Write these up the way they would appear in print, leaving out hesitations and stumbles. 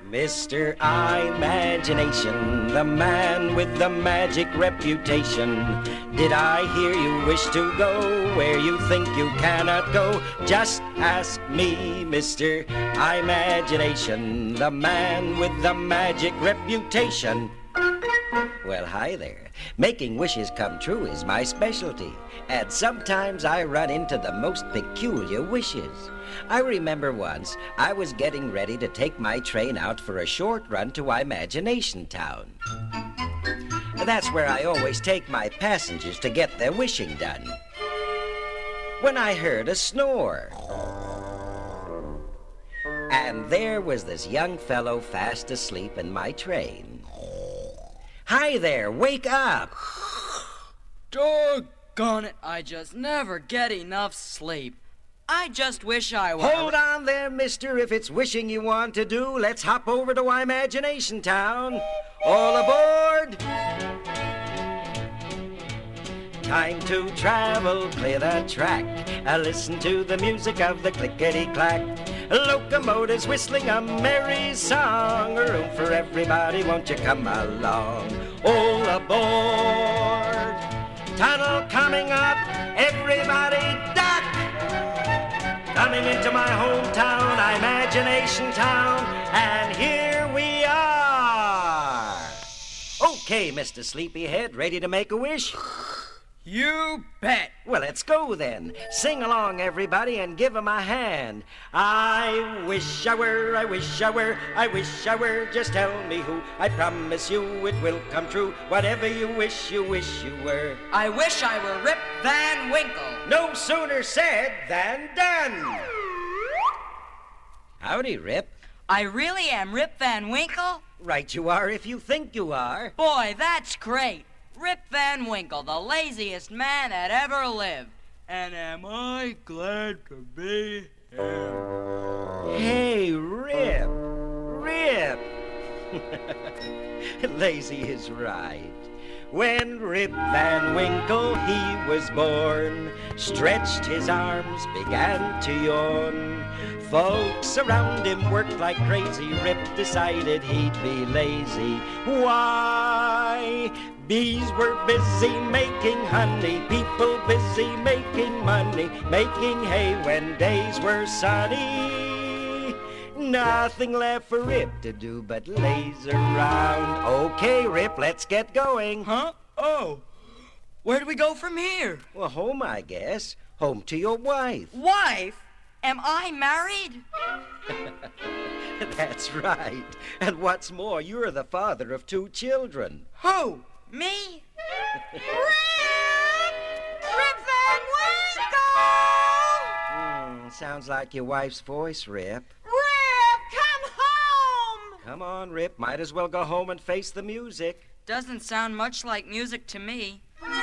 Mr. Imagination, the man with the magic reputation. Did I hear you wish to go where you think you cannot go? Just ask me, Mr. Imagination, the man with the magic reputation. Well, hi there. Making wishes come true is my specialty, and sometimes I run into the most peculiar wishes. I remember once I was getting ready to take my train out for a short run to Imagination Town. That's where I always take my passengers to get their wishing done. When I heard a snore, and there was this young fellow fast asleep in my train. Hi there, wake up! Doggone it, I just never get enough sleep. I just wish I were... Hold on there, mister. If it's wishing you want to do, let's hop over to Imagination Town. All aboard! Time to travel, clear the track. Listen to the music of the clickety-clack. Locomotives whistling a merry song. Room for everybody, won't you come along? All aboard! Tunnel coming up, everybody duck! Coming into my hometown, Imagination Town, and here we are! Okay, Mr. Sleepyhead, ready to make a wish? You bet. Well, let's go then. Sing along, everybody, and give 'em a hand. I wish I were, I wish I were, I wish I were. Just tell me who. I promise you it will come true. Whatever you wish you were. I wish I were Rip Van Winkle. No sooner said than done. Howdy, Rip. I really am Rip Van Winkle? Right you are if you think you are. Boy, that's great. Rip Van Winkle, the laziest man that ever lived. And am I glad to be here. Hey, Rip. Rip. Lazy is right. When Rip Van Winkle he was born, stretched his arms, began to yawn. Folks around him worked like crazy. Rip decided he'd be lazy. Why? Bees were busy making honey, people busy making money, making hay when days were sunny. Nothing left for Rip to do but laze around. Okay, Rip, let's get going. Huh? Oh. Where do we go from here? Well, home, I guess. Home to your wife. Wife? Am I married? That's right. And what's more, you're the father of 2 children. Who? Me? Rip! Rip Van Winkle! Sounds like your wife's voice, Rip. Rip, come home! Come on, Rip. Might as well go home and face the music. Doesn't sound much like music to me.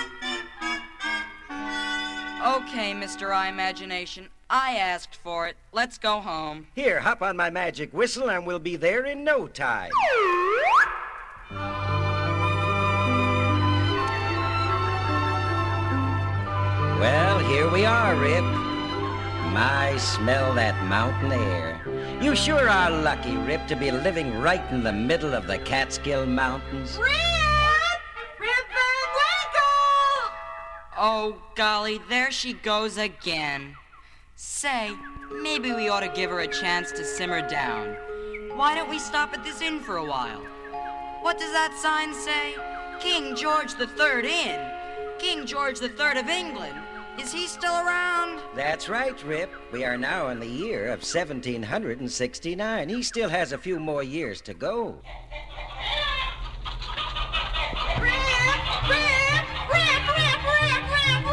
Okay, Mr. Imagination. I asked for it. Let's go home. Here, hop on my magic whistle and we'll be there in no time. Well, here we are, Rip. My, smell that mountain air. You sure are lucky, Rip, to be living right in the middle of the Catskill Mountains. Rip! Rip Van Winkle! Oh, golly, there she goes again. Say, maybe we ought to give her a chance to simmer down. Why don't we stop at this inn for a while? What does that sign say? King George III Inn. King George III of England. Is he still around? That's right, Rip. We are now in the year of 1769. He still has a few more years to go. Rip! Rip! Rip! Rip! Rip!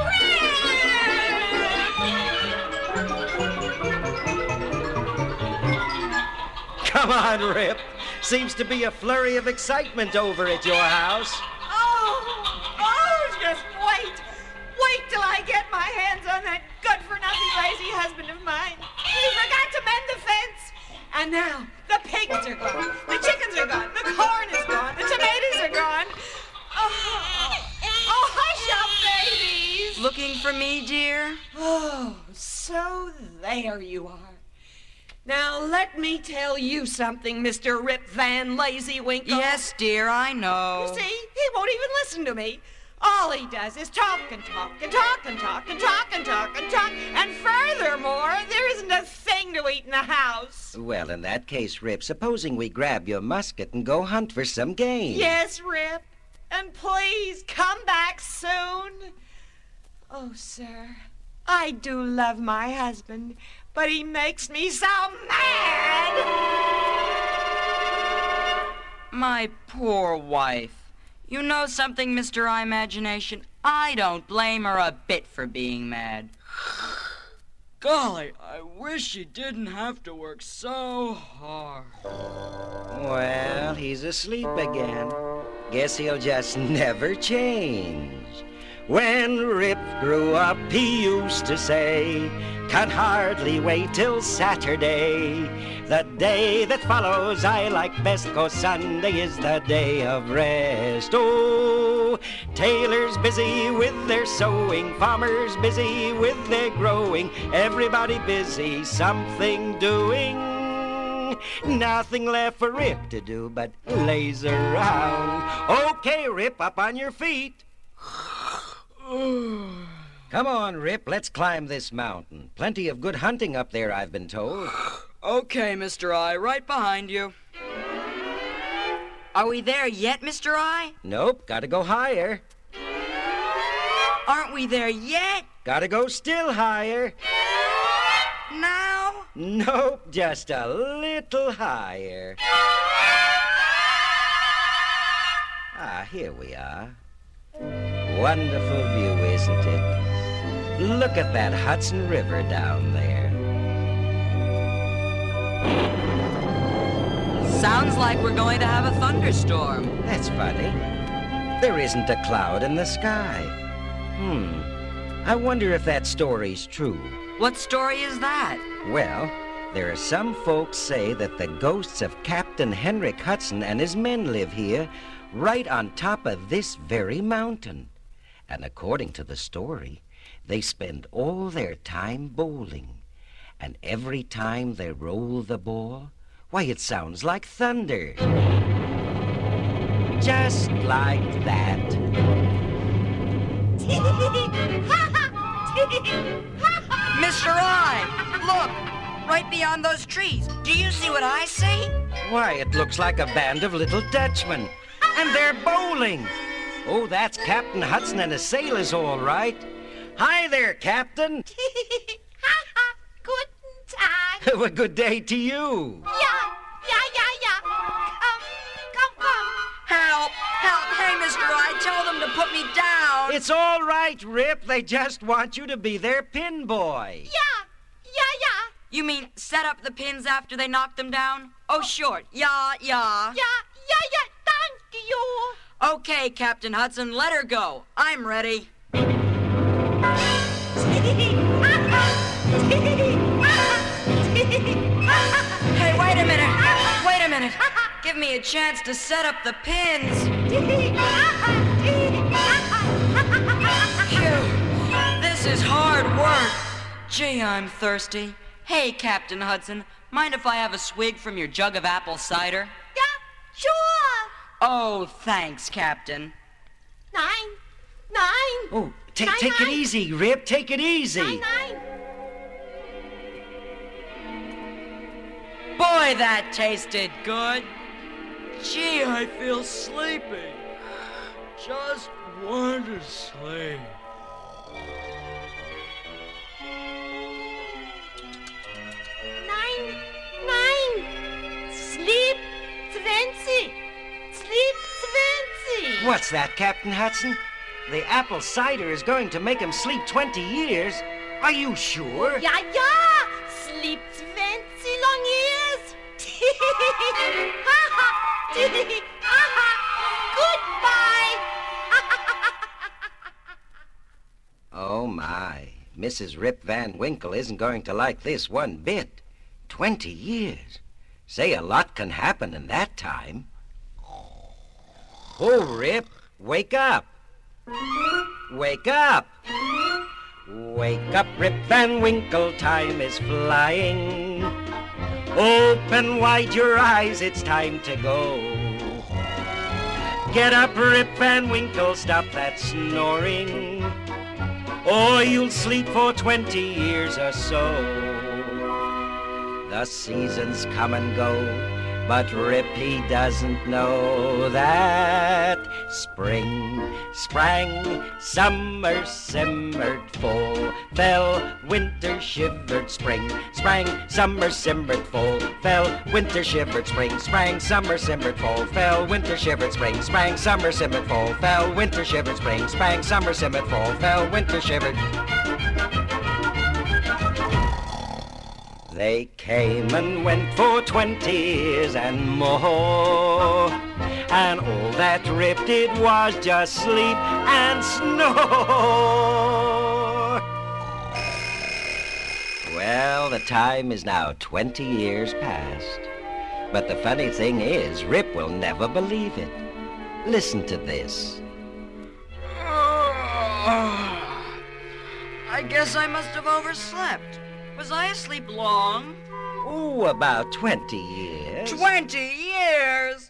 Rip! Come on, Rip. Seems to be a flurry of excitement over at your house. Oh, just wait. Wait till I get my hands on that good-for-nothing lazy husband of mine. He forgot to mend the fence. And now the pigs are gone, the chickens are gone, the corn is gone, the tomatoes are gone. Oh, hush up, babies. Looking for me, dear? Oh, so there you are. Now, let me tell you something, Mr. Rip Van Lazy Winkle. Yes, dear, I know. You see, he won't even listen to me. All he does is talk and talk and talk and talk and talk and talk and talk. And furthermore, there isn't a thing to eat in the house. Well, in that case, Rip, supposing we grab your musket and go hunt for some game. Yes, Rip. And please come back soon. Oh, sir, I do love my husband, but he makes me so mad. My poor wife. You know something, Mr. Imagination? I don't blame her a bit for being mad. Golly, I wish she didn't have to work so hard. Well, he's asleep again. Guess he'll just never change. When Rip grew up, he used to say, can't hardly wait till Saturday. The day that follows I like best, 'cause Sunday is the day of rest. Oh, tailors busy with their sewing, farmers busy with their growing, everybody busy, something doing. Nothing left for Rip to do but laze around. Okay, Rip, up on your feet. Come on, Rip, let's climb this mountain. Plenty of good hunting up there, I've been told. Okay, Mr. I, right behind you. Are we there yet, Mr. I? Nope, gotta go higher. Aren't we there yet? Gotta go still higher. Now? Nope, just a little higher. Ah, here we are. Wonderful view, isn't it? Look at that Hudson River down there. Sounds like we're going to have a thunderstorm. That's funny. There isn't a cloud in the sky. I wonder if that story's true. What story is that? Well, there are some folks say that the ghosts of Captain Henrik Hudson and his men live here, right on top of this very mountain. And according to the story, they spend all their time bowling. And every time they roll the ball, why, it sounds like thunder. Just like that. Mr. I, look, right beyond those trees. Do you see what I see? Why, it looks like a band of little Dutchmen. And they're bowling. Oh, that's Captain Hudson and his sailors, all right. Hi there, Captain. Guten Tag. Well, good day to you. Yeah. Come. Help! Hey, Mr. I, tell them to put me down. It's all right, Rip. They just want you to be their pin boy. Yeah. You mean set up the pins after they knock them down? Oh, sure. Yeah. Yeah, thank you. Okay, Captain Hudson, let her go. I'm ready. Hey, wait a minute. Give me a chance to set up the pins. Phew. This is hard work. Gee, I'm thirsty. Hey, Captain Hudson, mind if I have a swig from your jug of apple cider? Yeah, sure. Oh, thanks, Captain. Nine. Oh, take it easy, Rip. Take it easy. Nine. Boy, that tasted good. Gee, I feel sleepy. Just want to sleep. Nine. Sleep 20. What's that, Captain Hudson? The apple cider is going to make him sleep 20 years. Are you sure? Ja. Sleep 20 long years. Goodbye. Oh, my. Mrs. Rip Van Winkle isn't going to like this one bit. 20 years. Say, a lot can happen in that time. Oh, Rip, wake up. Wake up. Wake up, Rip Van Winkle, time is flying. Open wide your eyes, it's time to go. Get up, Rip Van Winkle, stop that snoring, or you'll sleep for 20 years or so. The seasons come and go, but Rip, he doesn't know that spring sprang, summer simmered, fall fell, winter shivered, spring sprang, summer simmered, fall fell, winter shivered, spring sprang, summer simmered, fall fell, winter shivered, spring sprang, summer simmered, fall fell, winter shivered, spring sprang, summer simmered, fall fell, winter shivered. They came and went for 20 years and more, and all that Rip did was just sleep and snore. Well, the time is now 20 years past, but the funny thing is, Rip will never believe it. Listen to this. I guess I must have overslept. Was I asleep long? Oh, about 20 years. 20 years?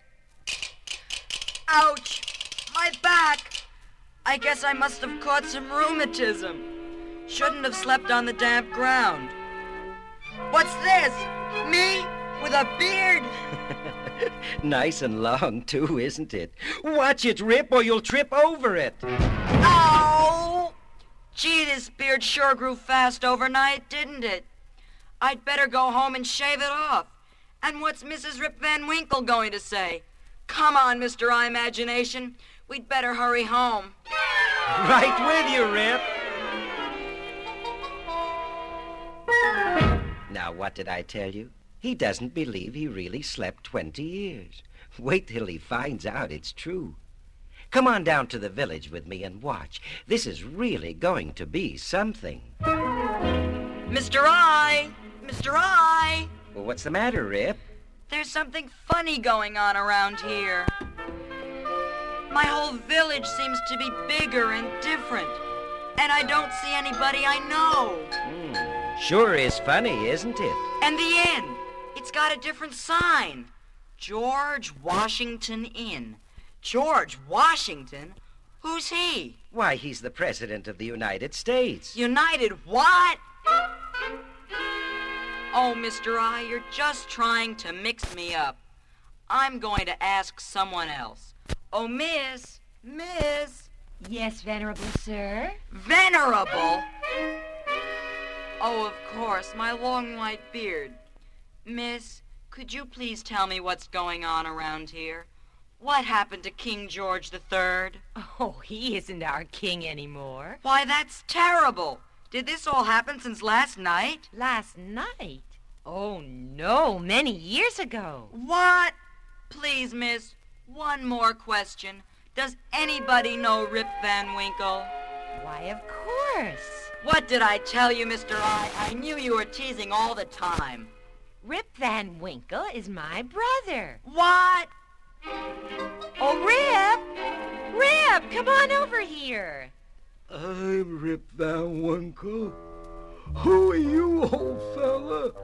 Ouch! My back! I guess I must have caught some rheumatism. Shouldn't have slept on the damp ground. What's this? Me? With a beard? Nice and long, too, isn't it? Watch it, Rip, or you'll trip over it. Ow! Gee, this beard sure grew fast overnight, didn't it? I'd better go home and shave it off. And what's Mrs. Rip Van Winkle going to say? Come on, Mr. Eye Imagination. We'd better hurry home. Right with you, Rip. Now, what did I tell you? He doesn't believe he really slept 20 years. Wait till he finds out it's true. Come on down to the village with me and watch. This is really going to be something. Mr. Eye! Mr. Eye! Well, what's the matter, Rip? There's something funny going on around here. My whole village seems to be bigger and different, and I don't see anybody I know. Sure is funny, isn't it? And the inn, it's got a different sign. George Washington Inn. George Washington? Who's he? Why, he's the President of the United States. United what? Oh, Mr. I, you're just trying to mix me up. I'm going to ask someone else. Oh, Miss. Yes, Venerable Sir? Venerable? Oh, of course, my long white beard. Miss, could you please tell me what's going on around here? What happened to King George III? Oh, he isn't our king anymore. Why, that's terrible. Did this all happen since last night? Last night? Oh, no, many years ago. What? Please, miss, one more question. Does anybody know Rip Van Winkle? Why, of course. What did I tell you, Mr. I knew you were teasing all the time. Rip Van Winkle is my brother. What? Oh, Rip! Rip, come on over here. I'm Rip Van Winkle. Who are you, old fella?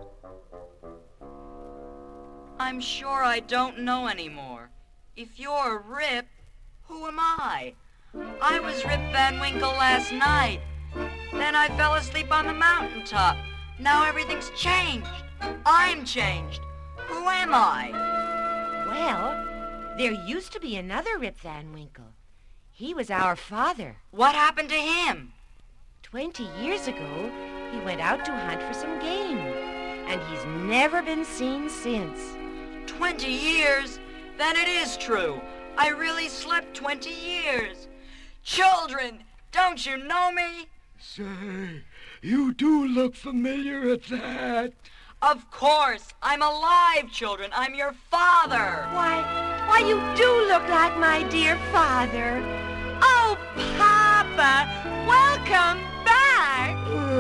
I'm sure I don't know anymore. If you're Rip, who am I? I was Rip Van Winkle last night. Then I fell asleep on the mountaintop. Now everything's changed. I'm changed. Who am I? Well, there used to be another Rip Van Winkle. He was our father. What happened to him? 20 years ago, he went out to hunt for some game, and he's never been seen since. 20 years? Then it is true. I really slept 20 years. Children, don't you know me? Say, you do look familiar at that. Of course. I'm alive, children. I'm your father. Why, you do look like my dear father. Oh, Papa, welcome back.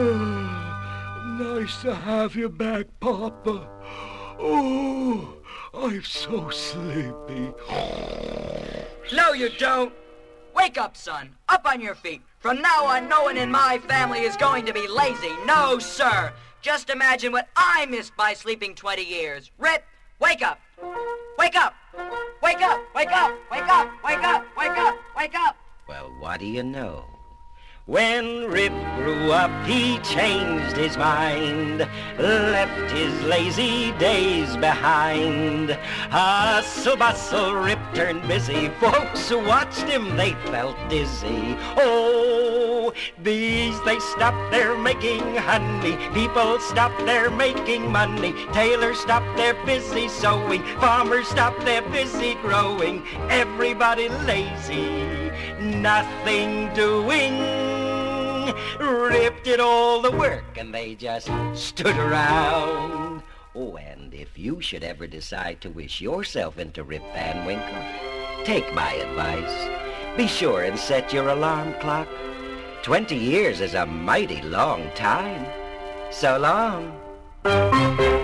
Nice to have you back, Papa. Oh, I'm so sleepy. No, you don't. Wake up, son. Up on your feet. From now on, no one in my family is going to be lazy. No, sir. Just imagine what I missed by sleeping 20 years. Rip, wake up. Wake up. Wake up. Wake up. Wake up. Wake up. Wake up. Wake up. Well, what do you know? When Rip grew up, he changed his mind, left his lazy days behind. Hustle, bustle, Rip turned busy. Folks who watched him, they felt dizzy. Oh, bees, they stopped their making honey. People stopped their making money. Tailors stopped their busy sewing. Farmers stopped their busy growing. Everybody lazy, nothing doing. Rip did all the work and they just stood around. Oh, and if you should ever decide to wish yourself into Rip Van Winkle, take my advice. Be sure and set your alarm clock. 20 years is a mighty long time. So long.